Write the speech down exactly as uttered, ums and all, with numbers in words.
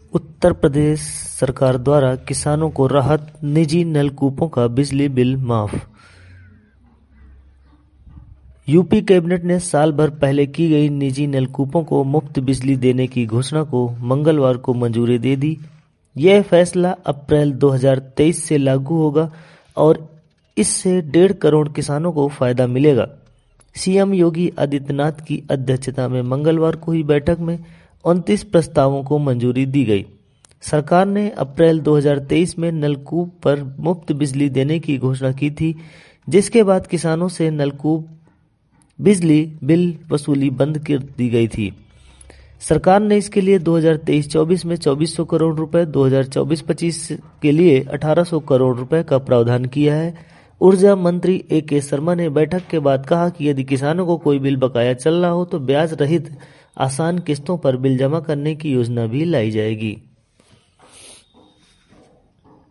उत्तर प्रदेश सरकार द्वारा किसानों को राहत, निजी नलकूपों का बिजली बिल माफ। यूपी कैबिनेट ने साल भर पहले की गई निजी नलकूपों को मुफ्त बिजली देने की घोषणा को मंगलवार को मंजूरी दे दी। यह फैसला अप्रैल दो हज़ार तेईस से लागू होगा और इससे डेढ़ करोड़ किसानों को फायदा मिलेगा। सीएम योगी आदित्यनाथ की अध्यक्षता में मंगलवार को हुई बैठक में उनतीस प्रस्तावों को मंजूरी दी गई। सरकार ने अप्रैल दो हज़ार तेईस में नलकूप पर मुफ्त बिजली देने की घोषणा की थी, जिसके बाद किसानों से नलकूप बिजली बिल वसूली बंद कर दी गई थी। सरकार ने इसके लिए दो हज़ार तेईस चौबीस में चौबीस सौ करोड़ रुपए, दो हज़ार चौबीस पच्चीस के लिए अठारह सौ करोड़ रुपए का प्रावधान किया है। ऊर्जा मंत्री ए के शर्मा ने बैठक के बाद कहा कि यदि किसानों को कोई बिल बकाया चल रहा हो तो ब्याज रहित आसान किस्तों पर बिल जमा करने की योजना भी लाई जाएगी।